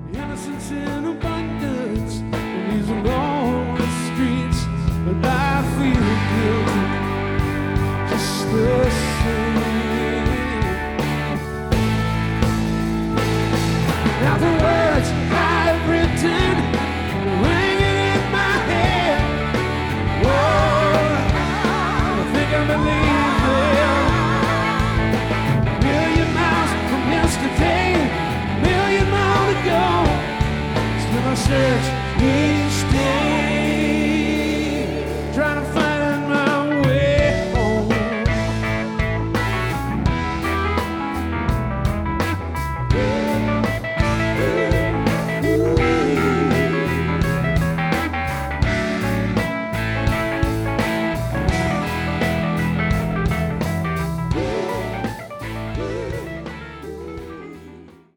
Innocence in abundance in these lonely streets, but I feel guilty just the same. Now the words I've written ringing in my head. Whoa, I think I believe them. A million miles from yesterday, a million more to go. Still I search.